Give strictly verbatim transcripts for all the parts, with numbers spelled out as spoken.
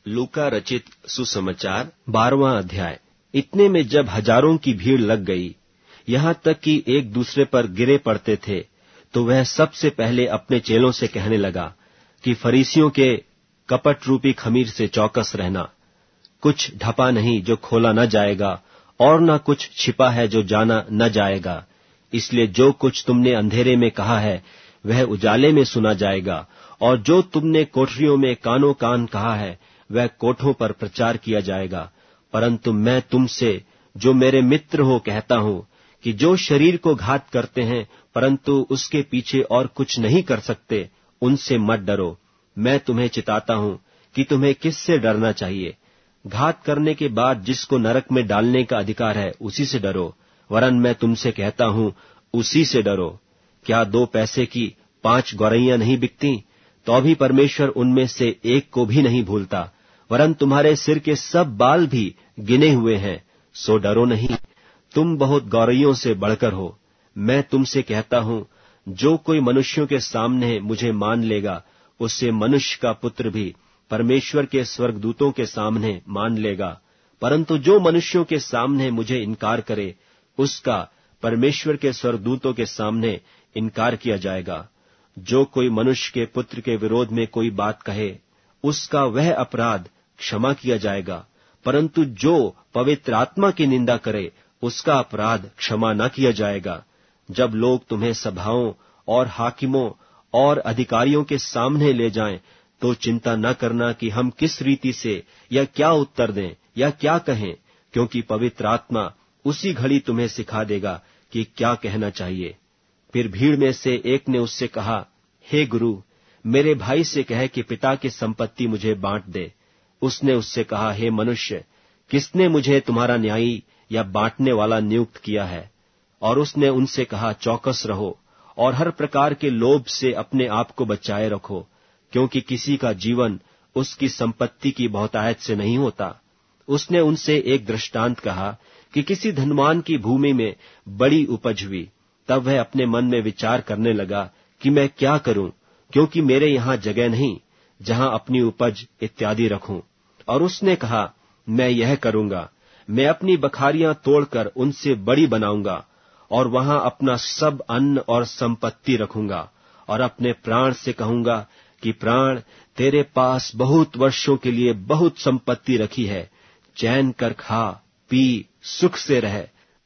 लूका रचित सुसमाचार बारहवां अध्याय। इतने में जब हजारों की भीड़ लग गई, यहाँ तक कि एक दूसरे पर गिरे पड़ते थे, तो वह सबसे पहले अपने चेलों से कहने लगा कि फरीसियों के कपट रूपी खमीर से चौकस रहना। कुछ ढपा नहीं जो खोला न जाएगा, और न कुछ छिपा है जो जाना न जाएगा। इसलिए जो कुछ तुमने अंधेरे में कहा है वह उजाले में सुना जाएगा, और जो तुमने कोठरियों में कानो कान कहा है वह कोठों पर प्रचार किया जाएगा। परंतु मैं तुमसे जो मेरे मित्र हो कहता हूं कि जो शरीर को घात करते हैं परंतु उसके पीछे और कुछ नहीं कर सकते, उनसे मत डरो। मैं तुम्हें चिताता हूं कि तुम्हें किससे डरना चाहिए। घात करने के बाद जिसको नरक में डालने का अधिकार है उसी से डरो, वरन मैं तुमसे कहता हूं उसी से डरो। क्या दो पैसे की पांच गौरैयां नहीं बिकती? तो भी परमेश्वर उनमें से एक को भी नहीं भूलता। वरन तुम्हारे सिर के सब बाल भी गिने हुए हैं। सो डरो नहीं, तुम बहुत गौरैयों से बढ़कर हो। मैं तुमसे कहता हूं, जो कोई मनुष्यों के सामने मुझे मान लेगा, उससे मनुष्य का पुत्र भी परमेश्वर के स्वर्गदूतों के सामने मान लेगा। परंतु जो मनुष्यों के सामने मुझे इनकार करे, उसका परमेश्वर के स्वर्गदूतों के सामने इनकार किया जाएगा। जो कोई मनुष्य के पुत्र के विरोध में कोई बात कहे, उसका वह अपराध क्षमा किया जाएगा, परंतु जो पवित्र आत्मा की निंदा करे, उसका अपराध क्षमा न किया जाएगा। जब लोग तुम्हें सभाओं और हाकिमों और अधिकारियों के सामने ले जाएं, तो चिंता न करना कि हम किस रीति से या क्या उत्तर दें या क्या कहें, क्योंकि पवित्र आत्मा उसी घड़ी तुम्हें सिखा देगा कि क्या कहना चाहिए। फिर भीड़ में से एक ने उससे कहा, हे गुरु, मेरे भाई से कह कि पिता की संपत्ति मुझे बांट दे। उसने उससे कहा, हे मनुष्य, किसने मुझे तुम्हारा न्यायी या बांटने वाला नियुक्त किया है? और उसने उनसे कहा, चौकस रहो और हर प्रकार के लोभ से अपने आप को बचाए रखो, क्योंकि किसी का जीवन उसकी संपत्ति की बहुतायत से नहीं होता। उसने उनसे एक दृष्टांत कहा कि किसी धनवान की भूमि में बड़ी उपज हुई। तब वह अपने मन में विचार करने लगा कि मैं क्या करूं, क्योंकि मेरे यहां जगह नहीं जहां अपनी उपज इत्यादि रखूं। और उसने कहा, मैं यह करूंगा, मैं अपनी बखारियां तोड़कर उनसे बड़ी बनाऊंगा और वहां अपना सब अन्न और संपत्ति रखूंगा, और अपने प्राण से कहूंगा कि प्राण, तेरे पास बहुत वर्षों के लिए बहुत संपत्ति रखी है, चैन कर खा पी सुख से रह।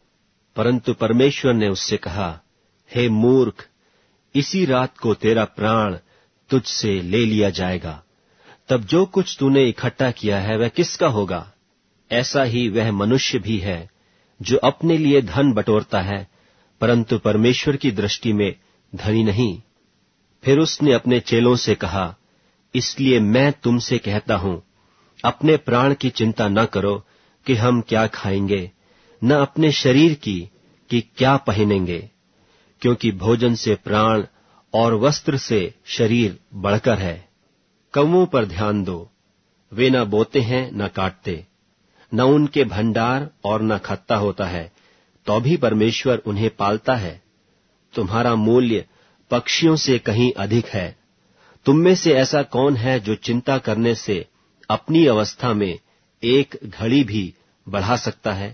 परंतु परमेश्वर ने उससे कहा, हे मूर्ख, इसी रात को तेरा प्राण तुझसे ले लिया जाएगा। तब जो कुछ तूने इकट्ठा किया है वह किसका होगा? ऐसा ही वह मनुष्य भी है जो अपने लिए धन बटोरता है, परंतु परमेश्वर की दृष्टि में धनी नहीं। फिर उसने अपने चेलों से कहा, इसलिए मैं तुमसे कहता हूं, अपने प्राण की चिंता न करो कि हम क्या खाएंगे, न अपने शरीर की कि क्या पहनेंगे, क्योंकि भोजन से प्राण और वस्त्र से शरीर बढ़कर है। कौवों पर ध्यान दो, वे न बोते हैं न काटते, न उनके भंडार और न खत्ता होता है, तो भी परमेश्वर उन्हें पालता है। तुम्हारा मूल्य पक्षियों से कहीं अधिक है। तुम में से ऐसा कौन है जो चिंता करने से अपनी अवस्था में एक घड़ी भी बढ़ा सकता है?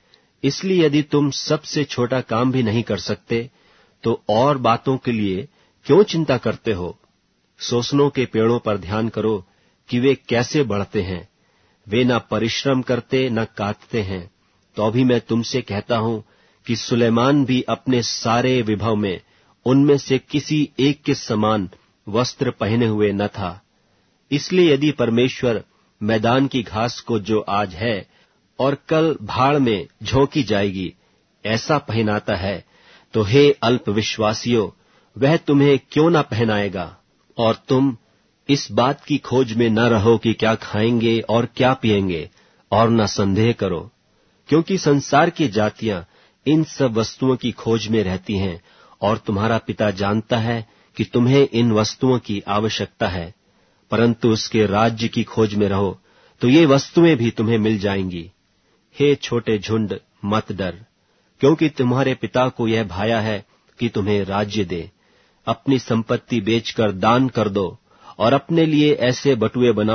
इसलिए यदि तुम सबसे छोटा काम भी नहीं कर सकते, तो और बातों के लिए क्यों चिंता करते हो? सोसनों के पेड़ों पर ध्यान करो कि वे कैसे बढ़ते हैं। वे न परिश्रम करते न काटते हैं। तो भी मैं तुमसे कहता हूं कि सुलेमान भी अपने सारे विभव में उनमें से किसी एक के समान वस्त्र पहने हुए न था। इसलिए यदि परमेश्वर मैदान की घास को जो आज है और कल भाड़ में झोंकी जाएगी ऐसा पहनाता है, तो हे अल्प विश्वासियों, वह तुम्हें क्यों न पहनाएगा? और तुम इस बात की खोज में न रहो कि क्या खाएंगे और क्या पिएंगे, और न संदेह करो, क्योंकि संसार की जातियां इन सब वस्तुओं की खोज में रहती हैं, और तुम्हारा पिता जानता है कि तुम्हें इन वस्तुओं की आवश्यकता है। परंतु उसके राज्य की खोज में रहो, तो ये वस्तुएं भी तुम्हें मिल जाएंगी। हे छोटे झुंड, मत डर, क्योंकि तुम्हारे पिता को यह भाया है कि तुम्हें राज्य दे। अपनी संपत्ति बेचकर दान कर दो, और अपने लिए ऐसे बटुए बनाओ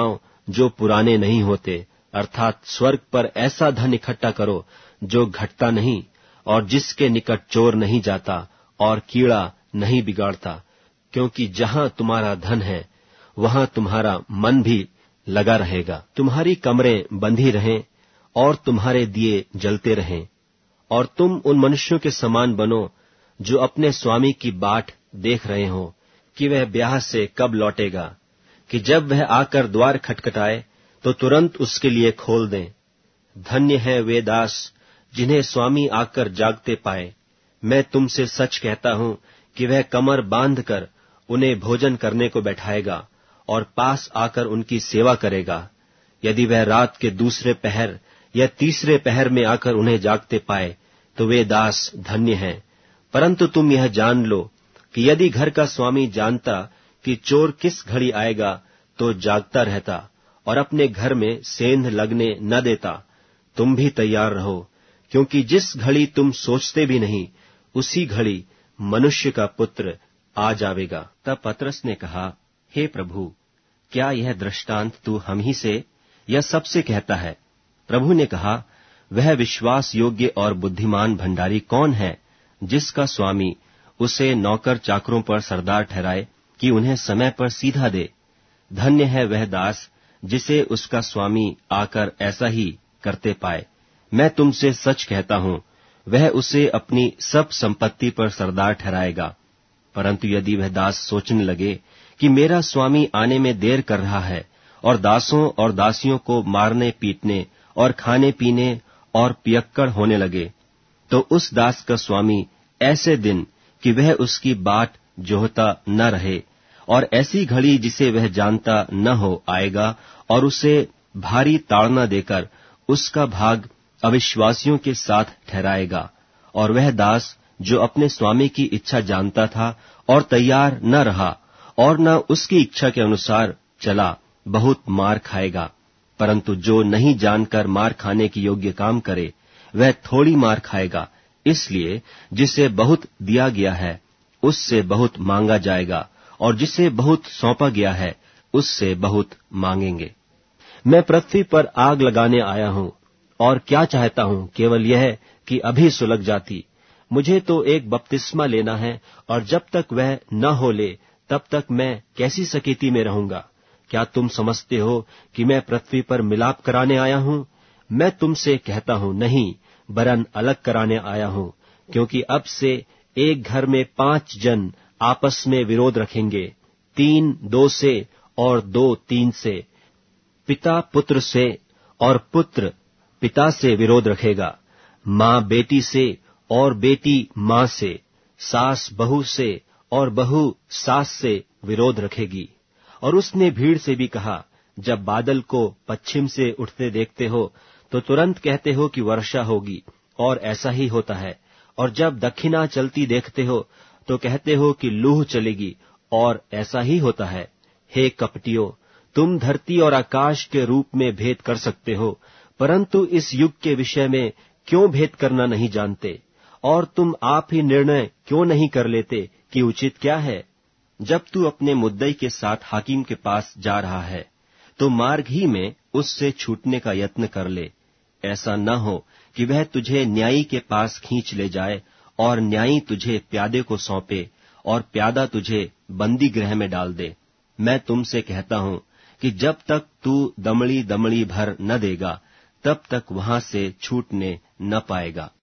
जो पुराने नहीं होते, अर्थात स्वर्ग पर ऐसा धन इकट्ठा करो जो घटता नहीं और जिसके निकट चोर नहीं जाता और कीड़ा नहीं बिगाड़ता, क्योंकि जहां तुम्हारा धन है वहां तुम्हारा मन भी लगा रहेगा। तुम्हारी कमरें बंधी रहें और तुम्हारे दिए जलते रहें, और तुम उन मनुष्यों के समान बनो जो अपने स्वामी की बाट देख रहे हो कि वह ब्याह से कब लौटेगा, कि जब वह आकर द्वार खटखटाए तो तुरंत उसके लिए खोल दें। धन्य है वे दास जिन्हें स्वामी आकर जागते पाए। मैं तुमसे सच कहता हूं कि वह कमर बांधकर उन्हें भोजन करने को बैठाएगा और पास आकर उनकी सेवा करेगा। यदि वह रात के दूसरे पहर या तीसरे पहर में आकर उन्हें जागते पाए तो वे दास धन्य हैं। परंतु तुम यह जान लो कि यदि घर का स्वामी जानता कि चोर किस घड़ी आएगा तो जागता रहता और अपने घर में सेंध लगने न देता। तुम भी तैयार रहो, क्योंकि जिस घड़ी तुम सोचते भी नहीं उसी घड़ी मनुष्य का पुत्र आ जावेगा। तब पतरस ने कहा, हे प्रभु, क्या यह दृष्टांत तू हम ही से या सबसे कहता है? प्रभु ने कहा, वह विश्वास योग्य और बुद्धिमान भंडारी कौन है जिसका स्वामी उसे नौकर चाकरों पर सरदार ठहराए कि उन्हें समय पर सीधा दे। धन्य है वह दास जिसे उसका स्वामी आकर ऐसा ही करते पाए। मैं तुमसे सच कहता हूं, वह उसे अपनी सब संपत्ति पर सरदार ठहराएगा। परंतु यदि वह दास सोचने लगे कि मेरा स्वामी आने में देर कर रहा है और दासों और दासियों को मारने पीटने और खाने पीने और पियक्कड़ होने लगे, तो उस दास का स्वामी ऐसे दिन कि वह उसकी बाट जोहता न रहे और ऐसी घड़ी जिसे वह जानता न हो आएगा और उसे भारी ताड़ना देकर उसका भाग अविश्वासियों के साथ ठहराएगा। और वह दास जो अपने स्वामी की इच्छा जानता था और तैयार न रहा और न उसकी इच्छा के अनुसार चला, बहुत मार खाएगा। परंतु जो नहीं जानकर मार खाने की योग्य काम करे वह थोड़ी मार खाएगा। इसलिए जिसे बहुत दिया गया है उससे बहुत मांगा जाएगा, और जिसे बहुत सौंपा गया है उससे बहुत मांगेंगे। मैं पृथ्वी पर आग लगाने आया हूं, और क्या चाहता हूं केवल यह कि अभी सुलग जाती। मुझे तो एक बपतिस्मा लेना है, और जब तक वह न हो ले तब तक मैं कैसी सकेती में रहूंगा। क्या तुम समझते हो कि मैं पृथ्वी पर मिलाप कराने आया हूं? मैं तुमसे कहता हूं, नहीं, वरन अलग कराने आया हूं, क्योंकि अब से एक घर में पांच जन आपस में विरोध रखेंगे, तीन दो से और दो तीन से। पिता पुत्र से और पुत्र पिता से विरोध रखेगा, माँ बेटी से और बेटी माँ से, सास बहू से और बहू सास से विरोध रखेगी। और उसने भीड़ से भी कहा, जब बादल को पश्चिम से उठते देखते हो तो तुरंत कहते हो कि वर्षा होगी, और ऐसा ही होता है। और जब दक्षिणा चलती देखते हो तो कहते हो कि लूह चलेगी, और ऐसा ही होता है। हे कपटियों, तुम धरती और आकाश के रूप में भेद कर सकते हो, परंतु इस युग के विषय में क्यों भेद करना नहीं जानते? और तुम आप ही निर्णय क्यों नहीं कर लेते कि उचित क्या है? जब तू अपने मुद्दई के साथ हाकिम के पास जा रहा है तो मार्ग ही में उससे छूटने का यत्न कर ले। ऐसा न हो कि वह तुझे न्यायी के पास खींच ले जाए और न्यायी तुझे प्यादे को सौंपे और प्यादा तुझे बंदी गृह में डाल दे। मैं तुमसे कहता हूं कि जब तक तू दमड़ी दमड़ी भर न देगा तब तक वहां से छूटने न पाएगा।